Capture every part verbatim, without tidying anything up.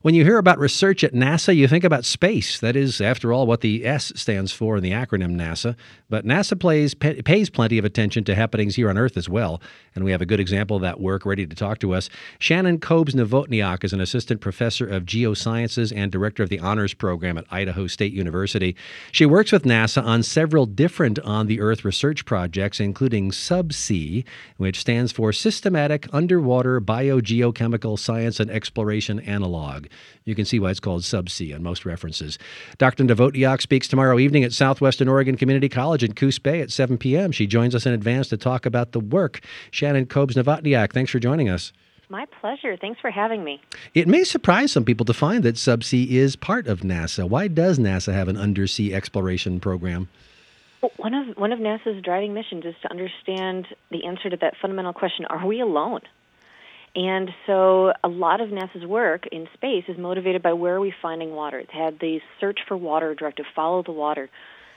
When you hear about research at NASA, you think about space. That is, after all, what the S stands for in the acronym NASA. But NASA plays, pay, pays plenty of attention to happenings here on Earth as well. And we have a good example of that work ready to talk to us. Shannon Kobes-Nowotniak is an assistant professor of geosciences and director of the honors program at Idaho State University. She works with NASA on several different on-the-Earth research projects, including SubSea, which stands for Systematic Underwater Biogeochemical Science and Exploration Analog. You can see why it's called SubSea on most references. Doctor Nowotniak speaks tomorrow evening at Southwestern Oregon Community College in Coos Bay at seven p.m. She joins us in advance to talk about the work. Shannon Kobes-Nowotniak, thanks for joining us. My pleasure. Thanks for having me. It may surprise some people to find that SubSea is part of NASA. Why does NASA have an undersea exploration program? Well, one of one of NASA's driving missions is to understand the answer to that fundamental question, are we alone? And so a lot of NASA's work in space is motivated by where are we finding water. It had the Search for Water directive, Follow the Water.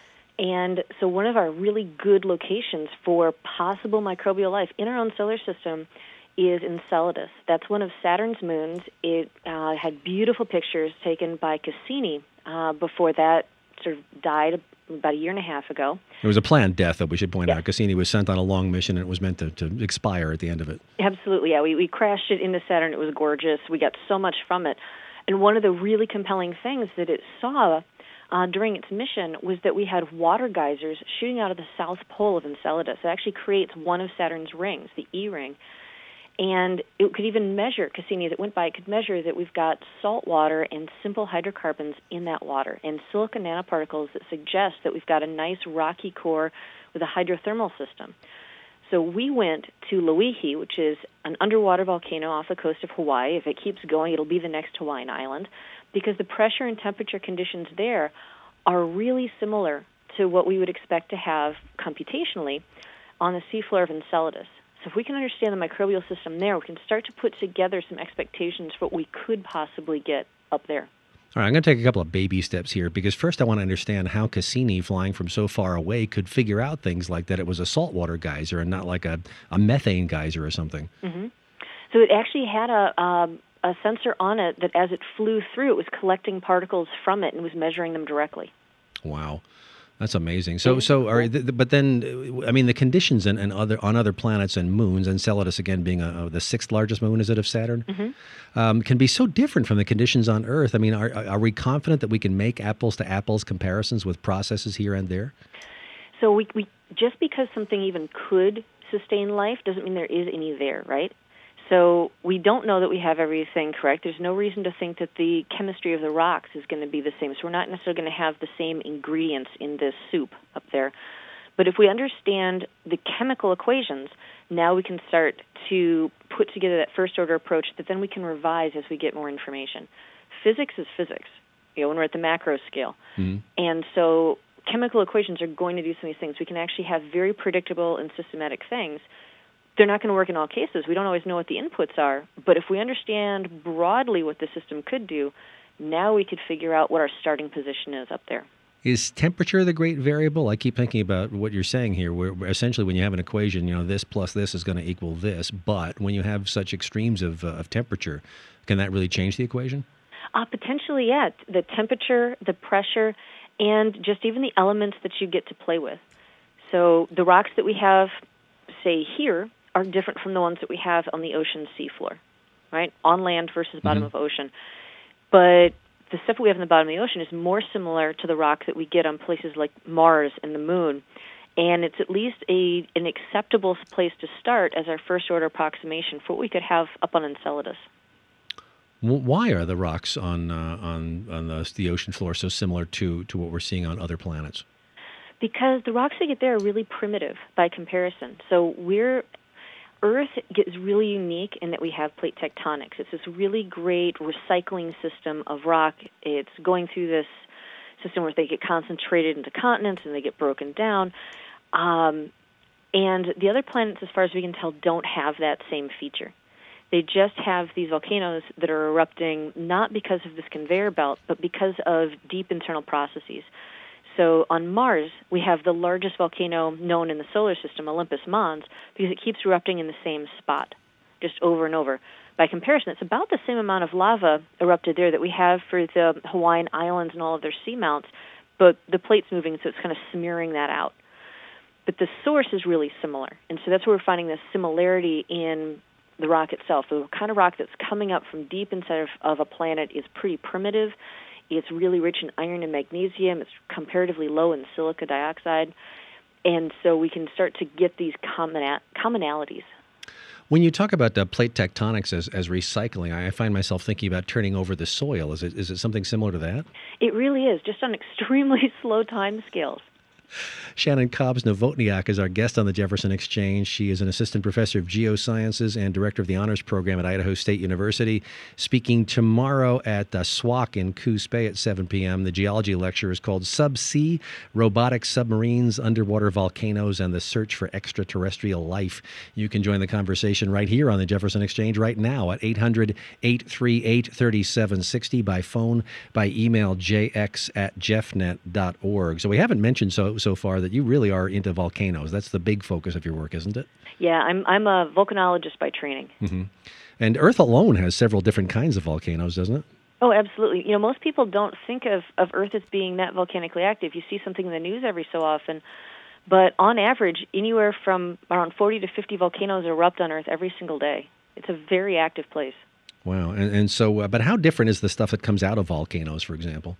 And so one of our really good locations for possible microbial life in our own solar system is Enceladus. That's one of Saturn's moons. It uh, had beautiful pictures taken by Cassini uh, before that sort of died about a year and a half ago. It was a planned death, though, we should point yes. out. Cassini was sent on a long mission, and it was meant to, to expire at the end of it. Absolutely, yeah. We, we crashed it into Saturn. It was gorgeous. We got so much from it. And one of the really compelling things that it saw uh, during its mission was that we had water geysers shooting out of the south pole of Enceladus. It actually creates one of Saturn's rings, the E ring. And it could even measure, Cassini, as it went by, it could measure that we've got salt water and simple hydrocarbons in that water and silica nanoparticles that suggest that we've got a nice rocky core with a hydrothermal system. So we went to Loihi, which is an underwater volcano off the coast of Hawaii. If it keeps going, it'll be the next Hawaiian island, because the pressure and temperature conditions there are really similar to what we would expect to have computationally on the seafloor of Enceladus. So if we can understand the microbial system there, we can start to put together some expectations for what we could possibly get up there. All right, I'm going to take a couple of baby steps here, because first I want to understand how Cassini, flying from so far away, could figure out things like that it was a saltwater geyser and not like a, a methane geyser or something. Mm-hmm. So it actually had a, um, a sensor on it that as it flew through, it was collecting particles from it and was measuring them directly. Wow. That's amazing. So, so, all right, th- th- but then, I mean, the conditions and, and other on other planets and moons, Enceladus again being a, a, the sixth largest moon, is it, of Saturn, mm-hmm. um, can be so different from the conditions on Earth. I mean, are are we confident that we can make apples to apples comparisons with processes here and there? So, we, we just because something even could sustain life doesn't mean there is any there, right? So we don't know that we have everything correct. There's no reason to think that the chemistry of the rocks is going to be the same. So we're not necessarily going to have the same ingredients in this soup up there. But if we understand the chemical equations, now we can start to put together that first-order approach that then we can revise as we get more information. Physics is physics, you know, when we're at the macro scale. Mm-hmm. And so chemical equations are going to do some of these things. We can actually have very predictable and systematic things. They're not going to work in all cases. We don't always know what the inputs are. But if we understand broadly what the system could do, now we could figure out what our starting position is up there. Is temperature the great variable? I keep thinking about what you're saying here, where essentially when you have an equation, you know, this plus this is going to equal this. But when you have such extremes of, uh, of temperature, can that really change the equation? Uh, potentially, yeah. The temperature, the pressure, and just even the elements that you get to play with. So the rocks that we have, say, here, are different from the ones that we have on the ocean seafloor, right? On land versus bottom mm-hmm. of ocean. But the stuff we have in the bottom of the ocean is more similar to the rock that we get on places like Mars and the Moon. And it's at least a an acceptable place to start as our first-order approximation for what we could have up on Enceladus. Why are the rocks on uh, on on the, the ocean floor so similar to, to what we're seeing on other planets? Because the rocks we get there are really primitive by comparison. So we're Earth is really unique in that we have plate tectonics. It's this really great recycling system of rock. It's going through this system where they get concentrated into continents and they get broken down. Um, and the other planets, as far as we can tell, don't have that same feature. They just have these volcanoes that are erupting not because of this conveyor belt, but because of deep internal processes. So on Mars, we have the largest volcano known in the solar system, Olympus Mons, because it keeps erupting in the same spot, just over and over. by comparison, it's about the same amount of lava erupted there that we have for the Hawaiian Islands and all of their seamounts, but the plate's moving, so it's kind of smearing that out. But the source is really similar, and so that's where we're finding this similarity in the rock itself. The kind of rock that's coming up from deep inside of, of a planet is pretty primitive. It's really rich in iron and magnesium. It's comparatively low in silica dioxide, and so we can start to get these common commonalities. When you talk about uh, plate tectonics as, as recycling, I find myself thinking about turning over the soil. Is it is it something similar to that? It really is, just on extremely slow time scales. Shannon Cobbs-Novotniak is our guest on the Jefferson Exchange. She is an assistant professor of geosciences and director of the honors program at Idaho State University. Speaking tomorrow at uh, S W A C in Coos Bay at seven p.m. The geology lecture is called Subsea, Robotic Submarines, Underwater Volcanoes, and the Search for Extraterrestrial Life. You can join the conversation right here on the Jefferson Exchange right now at eight hundred, eight three eight, three seven six zero, by phone, by email, j x at jeffnet dot org. So we haven't mentioned so so far that you really are into volcanoes. That's the big focus of your work, isn't it? Yeah, I'm I'm a volcanologist by training. Mm-hmm. And Earth alone has several different kinds of volcanoes, doesn't it? Oh, absolutely. You know, most people don't think of, of Earth as being that volcanically active. You see something in the news every so often, but on average, anywhere from around forty to fifty volcanoes erupt on Earth every single day. It's a very active place. Wow. And, and so, uh, but how different is the stuff that comes out of volcanoes, for example?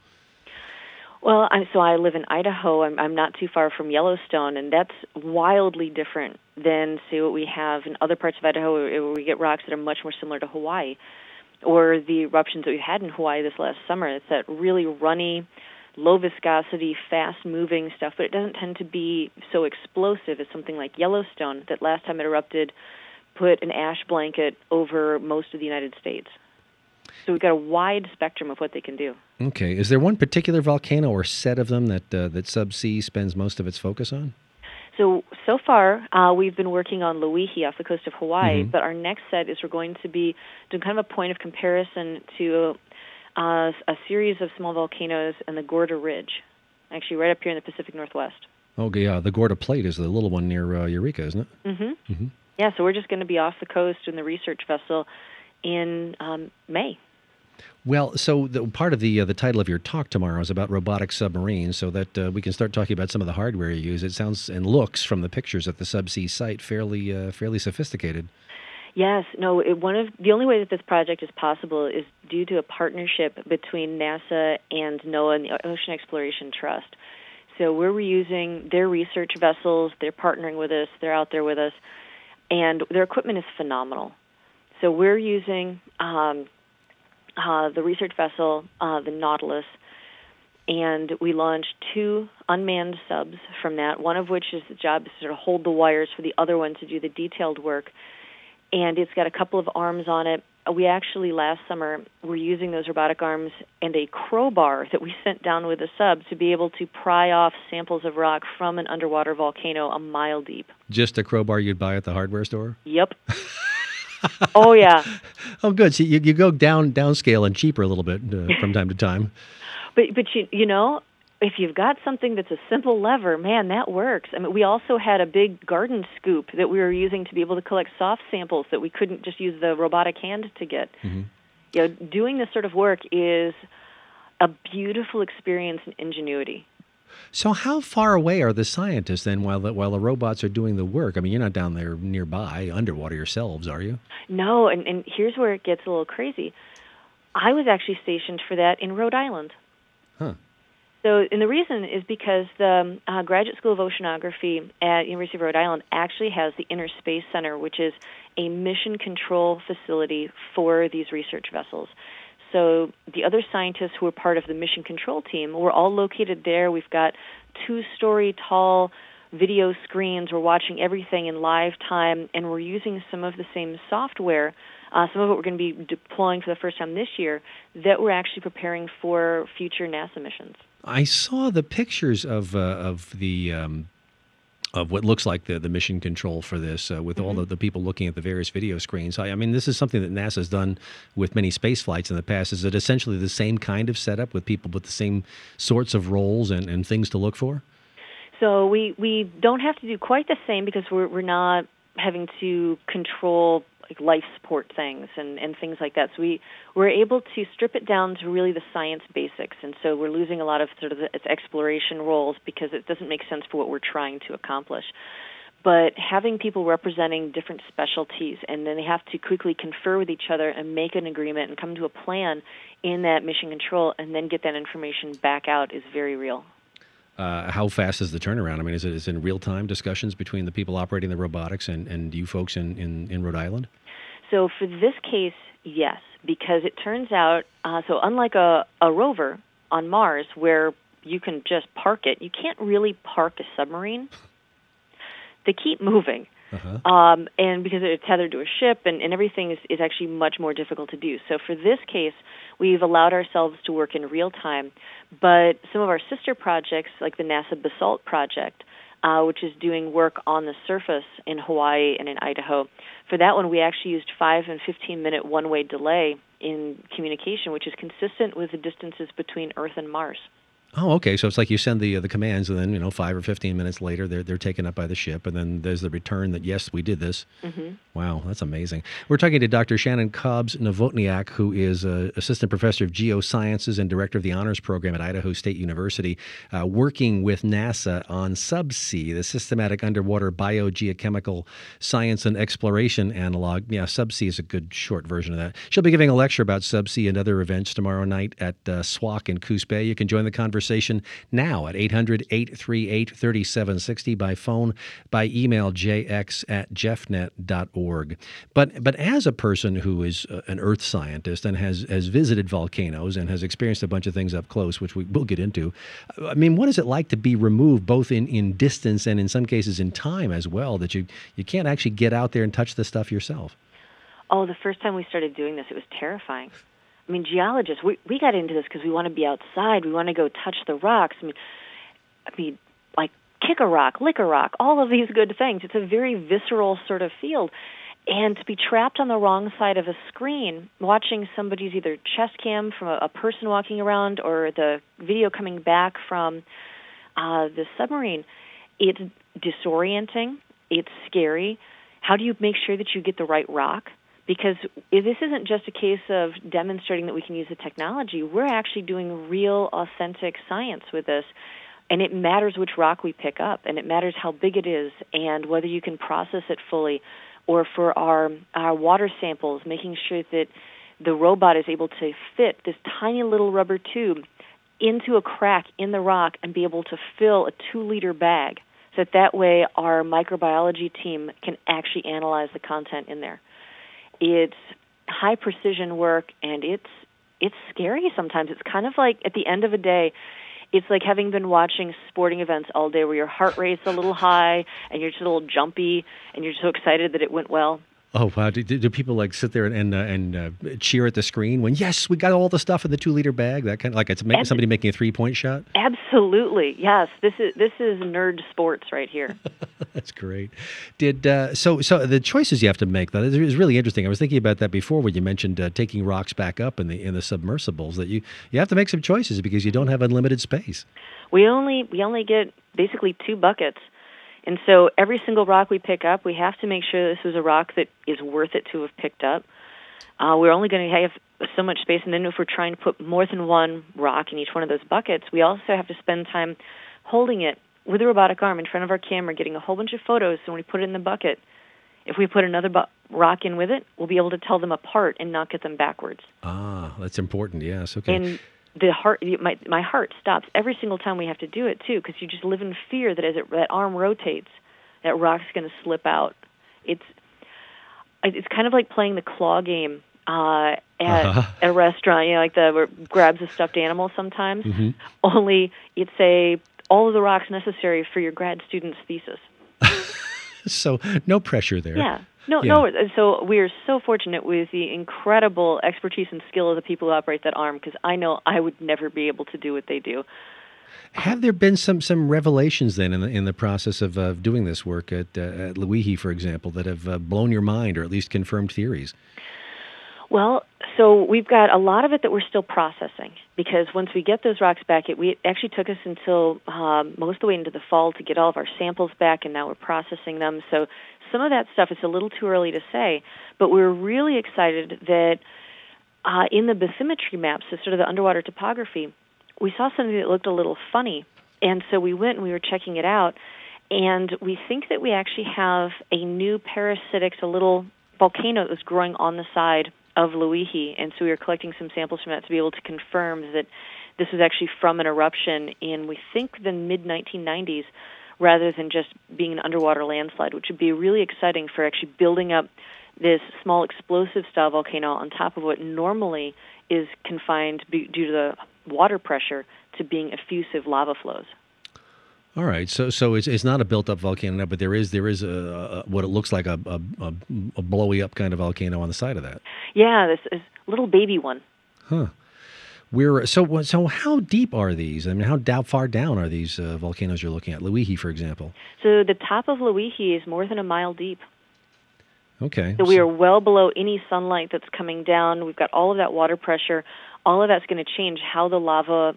Well, I'm, so I live in Idaho. I'm, I'm not too far from Yellowstone, and that's wildly different than, say, what we have in other parts of Idaho, where we get rocks that are much more similar to Hawaii, or the eruptions that we had in Hawaii this last summer. It's that really runny, low viscosity, fast-moving stuff, but it doesn't tend to be so explosive as something like Yellowstone that last time it erupted put an ash blanket over most of the United States. So we've got a wide spectrum of what they can do. Okay. Is there one particular volcano or set of them that uh, that Subsea spends most of its focus on? So, so far, uh, we've been working on Loihi off the coast of Hawaii, Mm-hmm. but our next set is we're going to be doing kind of a point of comparison to uh, a series of small volcanoes in the Gorda Ridge, actually right up here in the Pacific Northwest. Okay, yeah. The Gorda Plate is the little one near uh, Eureka, isn't it? Mm-hmm. Mm-hmm. Yeah, so we're just going to be off the coast in the research vessel in um, May. Well, so the, part of the uh, the title of your talk tomorrow is about robotic submarines, so that uh, we can start talking about some of the hardware you use. It sounds and looks from the pictures at the Subsea site fairly uh, fairly sophisticated. Yes, no. It, one of the only way that this project is possible is due to a partnership between NASA and NOAA and the Ocean Exploration Trust. So we're reusing their research vessels. They're partnering with us. They're out there with us, and their equipment is phenomenal. So we're using um, uh, the research vessel, uh, the Nautilus, and we launched two unmanned subs from that, one of which is the job is to sort of hold the wires for the other one to do the detailed work. And it's got a couple of arms on it. We actually, last summer, were using those robotic arms and a crowbar that we sent down with the sub to be able to pry off samples of rock from an underwater volcano a mile deep. Just a crowbar you'd buy at the hardware store? Yep. Oh, yeah. Oh, good. So you, you go down downscale and cheaper a little bit uh, from time to time. But, but you, you know, if you've got something that's a simple lever, man, that works. I mean, we also had a big garden scoop that we were using to be able to collect soft samples that we couldn't just use the robotic hand to get. Mm-hmm. You know, doing this sort of work is a beautiful experience in ingenuity. So how far away are the scientists then while the, while the robots are doing the work? I mean, you're not down there nearby, underwater yourselves, are you? No, and, and here's where it gets a little crazy. I was actually stationed for that in Rhode Island. Huh. So, and the reason is because the uh, Graduate School of Oceanography at University of Rhode Island actually has the Inner Space Center, which is a mission control facility for these research vessels. So the other scientists who are part of the mission control team were all located there. We've got two-story tall video screens. We're watching everything in live time, and we're using some of the same software. Uh, some of it we're going to be deploying for the first time this year that we're actually preparing for future NASA missions. I saw the pictures of uh, of the um, of what looks like the, the mission control for this uh, with mm-hmm. all the, the people looking at the various video screens. I, I mean, this is something that NASA's done with many space flights in the past. Is it essentially the same kind of setup with people with the same sorts of roles and, and things to look for? So we, we don't have to do quite the same because we're we're not having to control like life support things and, and things like that. So we we're able to strip it down to really the science basics, and so we're losing a lot of sort of the, its exploration roles because it doesn't make sense for what we're trying to accomplish. But having people representing different specialties, and then they have to quickly confer with each other and make an agreement and come to a plan in that mission control and then get that information back out is very real. Uh, how fast is the turnaround? I mean, is it, is it in real-time discussions between the people operating the robotics and, and you folks in, in, in Rhode Island? So for this case, yes, because it turns out, uh, so unlike a, a rover on Mars where you can just park it, you can't really park a submarine. They keep moving, uh-huh. um, and because they're tethered to a ship, and, and everything is, is actually much more difficult to do. So for this case, we've allowed ourselves to work in real time, but some of our sister projects, like the NASA Basalt project, uh, which is doing work on the surface in Hawaii and in Idaho, for that one we actually used five and fifteen-minute one-way delay in communication, which is consistent with the distances between Earth and Mars. Oh, okay. So it's like you send the uh, the commands, and then you know five or fifteen minutes later, they're they're taken up by the ship, and then there's the return that yes, we did this. Mm-hmm. Wow, that's amazing. We're talking to Doctor Shannon Cobbs Novotniak, who is uh, assistant professor of geosciences and director of the honors program at Idaho State University, uh, working with NASA on SubSea, the systematic underwater biogeochemical science and exploration analog. Yeah, SubSea is a good short version of that. She'll be giving a lecture about SubSea and other events tomorrow night at uh, S W A C in Coos Bay. You can join the conversation. Conversation now at eight hundred, eight three eight, three seven six zero by phone, by email, j x at jeffnet dot org. But but as a person who is an earth scientist and has, has visited volcanoes and has experienced a bunch of things up close, which we will get into, I mean, what is it like to be removed both in, in distance and in some cases in time as well, that you, you can't actually get out there and touch the stuff yourself? Oh, the first time we started doing this, it was terrifying. I mean, geologists, we we got into this because we want to be outside. We want to go touch the rocks. I mean, I mean, like kick a rock, lick a rock, all of these good things. It's a very visceral sort of field. And to be trapped on the wrong side of a screen, watching somebody's either chest cam from a, a person walking around or the video coming back from uh, the submarine, it's disorienting. It's scary. How do you make sure that you get the right rock? Because this isn't just a case of demonstrating that we can use the technology. We're actually doing real, authentic science with this. And it matters which rock we pick up, and it matters how big it is and whether you can process it fully. Or for our, our water samples, making sure that the robot is able to fit this tiny little rubber tube into a crack in the rock and be able to fill a two-liter bag. So that, that way our microbiology team can actually analyze the content in there. It's high precision work, and it's it's scary sometimes. It's kind of like at the end of a day, it's like having been watching sporting events all day where your heart rate's a little high and you're just a little jumpy and you're so excited that it went well. Oh, wow. Do, do people like sit there and and, uh, and uh, cheer at the screen when, yes, we got all the stuff in the two-liter bag? That kind of like it's make, somebody making a three-point shot? Absolutely. Yes. This is this is nerd sports right here. That's great. Did uh, so so the choices you have to make, that is really interesting. I was thinking about that before when you mentioned uh, taking rocks back up in the in the submersibles, that you, you have to make some choices because you don't have unlimited space. We only we only get basically two buckets. And so every single rock we pick up, we have to make sure this is a rock that is worth it to have picked up. Uh, we're only going to have so much space, and then if we're trying to put more than one rock in each one of those buckets, we also have to spend time holding it with a robotic arm in front of our camera, getting a whole bunch of photos. So when we put it in the bucket, if we put another bu- rock in with it, we'll be able to tell them apart and not get them backwards. Ah, that's important, yes. Okay. And the heart, my my heart stops every single time we have to do it too, because you just live in fear that as it, that arm rotates, that rock's going to slip out. It's it's kind of like playing the claw game uh, at uh-huh. a restaurant, you know, like the where it grabs a stuffed animal sometimes. Mm-hmm. Only it's a all of the rocks necessary for your grad student's thesis. So no pressure there. Yeah. No, yeah. no. So we are so fortunate with the incredible expertise and skill of the people who operate that arm, because I know I would never be able to do what they do. Have there been some, some revelations then in the, in the process of uh, doing this work at, uh, at Loihi, for example, that have uh, blown your mind or at least confirmed theories? Well, so we've got a lot of it that we're still processing, because once we get those rocks back, it, we, it actually took us until um, most of the way into the fall to get all of our samples back, and now we're processing them. So some of that stuff is a little too early to say, but we're really excited that uh, in the bathymetry maps, so sort of the underwater topography, we saw something that looked a little funny. And so we went and we were checking it out, and we think that we actually have a new parasitic, a little volcano that was growing on the side of Loihi, and so we were collecting some samples from that to be able to confirm that this was actually from an eruption in, we think, the mid nineteen nineties, rather than just being an underwater landslide, which would be really exciting for actually building up this small explosive-style volcano on top of what normally is confined be, due to the water pressure to being effusive lava flows. All right, so so it's it's not a built-up volcano, but there is there is a, a what it looks like a, a a a blowy up kind of volcano on the side of that. Yeah, this is a little baby one. Huh. We're so so. How deep are these? I mean, how down, far down are these uh, volcanoes you're looking at? Loihi, for example. So the top of Loihi is more than a mile deep. Okay. So we are well below any sunlight that's coming down. We've got all of that water pressure. All of that's going to change how the lava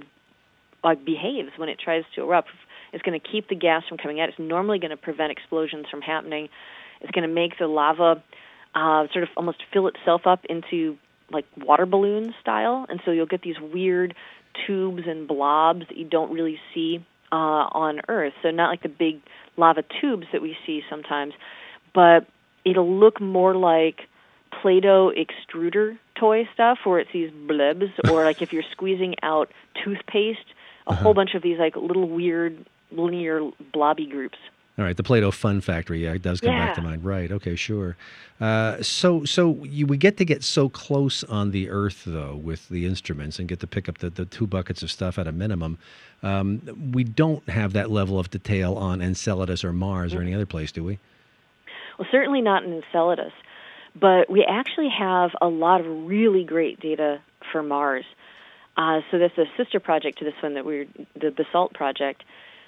like behaves when it tries to erupt. It's going to keep the gas from coming out. It's normally going to prevent explosions from happening. It's going to make the lava uh, sort of almost fill itself up into like water balloon style, and so you'll get these weird tubes and blobs that you don't really see uh, on Earth. So not like the big lava tubes that we see sometimes, but it'll look more like Play-Doh extruder toy stuff where it's these blebs, or like if you're squeezing out toothpaste, a uh-huh. whole bunch of these like little weird linear blobby groups. All right, the Play-Doh Fun Factory, yeah, it does come yeah. back to mind. Right, okay, sure. Uh, so so you, we get to get so close on the Earth, though, with the instruments and get to pick up the, the two buckets of stuff at a minimum. Um, we don't have that level of detail on Enceladus or Mars mm-hmm. or any other place, do we? Well, certainly not in Enceladus, but we actually have a lot of really great data for Mars. Uh, so that's a sister project to this one that we're, the Basalt project.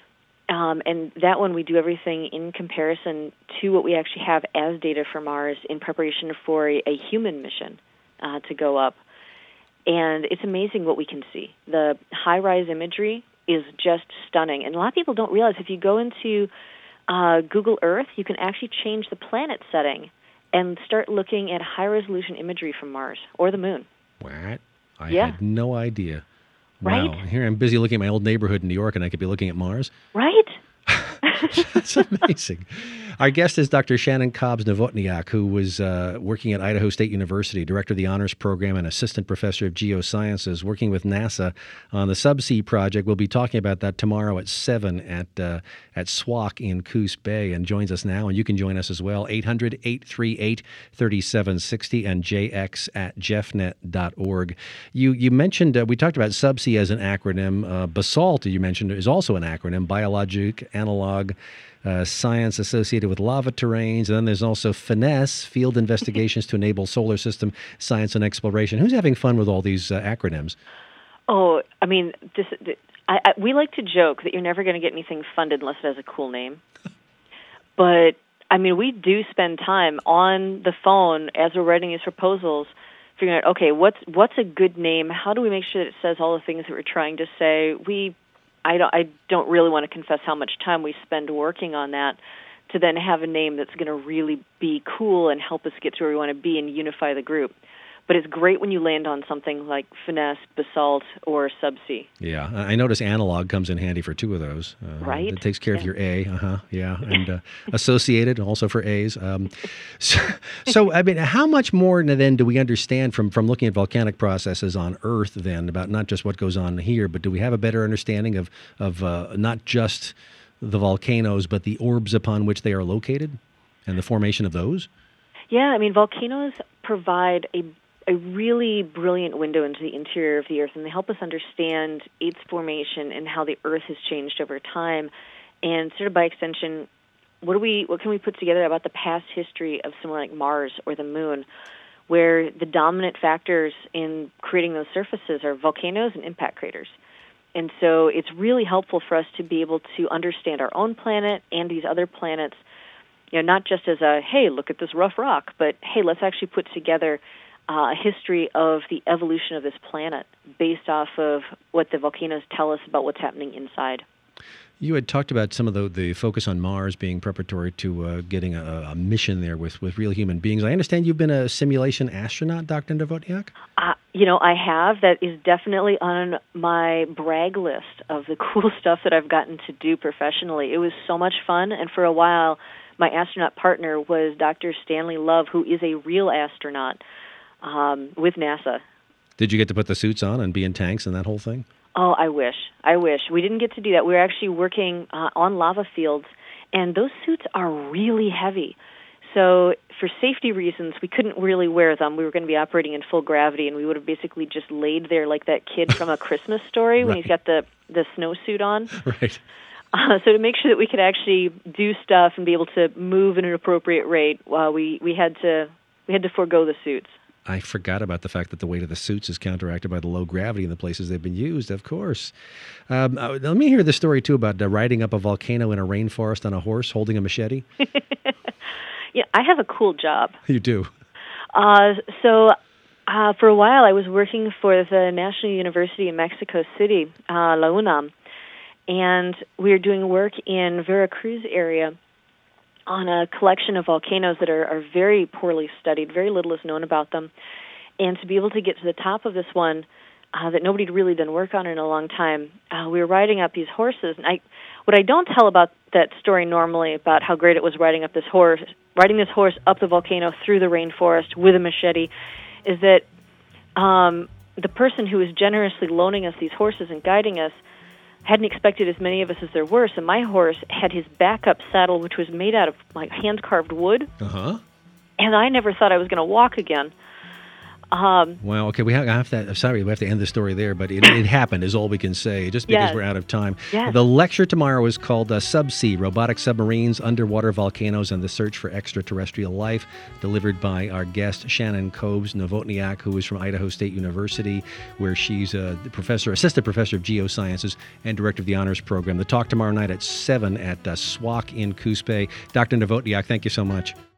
Um, and that one we do everything in comparison to what we actually have as data for Mars in preparation for a, a human mission uh, to go up. And it's amazing what we can see. The high-rise imagery is just stunning. And a lot of people don't realize if you go into uh, Google Earth, you can actually change the planet setting and start looking at high-resolution imagery from Mars or the Moon. What? I yeah. had no idea. Right? Wow. Here I'm busy looking at my old neighborhood in New York, and I could be looking at Mars. Right? That's amazing. Our guest is Doctor Shannon Cobbs-Novotniak, who was uh, working at Idaho State University, director of the honors program and assistant professor of geosciences, working with NASA on the Subsea project. We'll be talking about that tomorrow at seven at uh, at S W A C in Coos Bay, and joins us now. And you can join us as well, eight hundred, eight three eight, three seven six zero and j x at jeffnet dot org. You you mentioned, uh, we talked about Subsea as an acronym. Uh, BASALT, you mentioned, is also an acronym, Biologic Analog Uh, Science associated with lava terrains. And then there's also FINESS, Field Investigations to Enable Solar System Science and Exploration. Who's having fun with all these uh, acronyms? Oh, I mean, this, this, I, I, we like to joke that you're never going to get anything funded unless it has a cool name. But, I mean, we do spend time on the phone as we're writing these proposals figuring out, okay, what's what's a good name? How do we make sure that it says all the things that we're trying to say? We I don't, I don't really want to confess how much time we spend working on that to then have a name that's going to really be cool and help us get to where we want to be and unify the group. But it's great when you land on something like FINESS, BASALT, or Subsea. Yeah, I notice analog comes in handy for two of those. Uh, right. It takes care yeah. of your A, uh-huh, yeah, and uh, associated also for A's. Um, so, so, I mean, how much more then do we understand from, from looking at volcanic processes on Earth then about not just what goes on here, but do we have a better understanding of, of uh, not just the volcanoes, but the orbs upon which they are located and the formation of those? Yeah, I mean, volcanoes provide a a really brilliant window into the interior of the Earth, and they help us understand its formation and how the Earth has changed over time. And sort of by extension, what do we, what can we put together about the past history of somewhere like Mars or the Moon, where the dominant factors in creating those surfaces are volcanoes and impact craters. And so it's really helpful for us to be able to understand our own planet and these other planets, you know, not just as a, hey, look at this rough rock, but hey, let's actually put together Uh, a history of the evolution of this planet based off of what the volcanoes tell us about what's happening inside. You had talked about some of the, the focus on Mars being preparatory to uh, getting a, a mission there with, with real human beings. I understand you've been a simulation astronaut, Doctor Novotniak? Uh, you know, I have. That is definitely on my brag list of the cool stuff that I've gotten to do professionally. It was so much fun, and for a while, my astronaut partner was Doctor Stanley Love, who is a real astronaut um, with NASA. Did you get to put the suits on and be in tanks and that whole thing? Oh, I wish. I wish. We didn't get to do that. We were actually working uh, on lava fields, and those suits are really heavy. So for safety reasons, we couldn't really wear them. We were going to be operating in full gravity, and we would have basically just laid there like that kid from A Christmas Story when Right. he's got the, the snowsuit on. Right. Uh, so to make sure that we could actually do stuff and be able to move at an appropriate rate, uh, we, we had to we had to forego the suits. I forgot about the fact that the weight of the suits is counteracted by the low gravity in the places they've been used, of course. Um, uh, let me hear the story, too, about uh, riding up a volcano in a rainforest on a horse holding a machete. Yeah, I have a cool job. You do. Uh, so uh, for a while, I was working for the National University in Mexico City, uh, La UNAM, and we were doing work in Veracruz area on a collection of volcanoes that are, are very poorly studied. Very little is known about them. And to be able to get to the top of this one uh, that nobody had really done work on in a long time, uh, we were riding up these horses. And I, what I don't tell about that story normally about how great it was riding up this horse, riding this horse up the volcano through the rainforest with a machete, is that um, the person who was generously loaning us these horses and guiding us hadn't expected as many of us as there were, so my horse had his backup saddle, which was made out of like hand-carved wood, Uh-huh. and I never thought I was going to walk again. Um, Well, okay, we have, I have to, I'm sorry, we have to end the story there, but it, it happened is all we can say, just because Yes. we're out of time. Yes. The lecture tomorrow is called uh, Subsea, Robotic Submarines, Underwater Volcanoes, and the Search for Extraterrestrial Life, delivered by our guest, Shannon Kobes Novotniak, who is from Idaho State University, where she's a professor, assistant professor of geosciences and director of the honors program. The talk tomorrow night at seven at uh, S W A C in Coos Bay. Doctor Novotniak, thank you so much.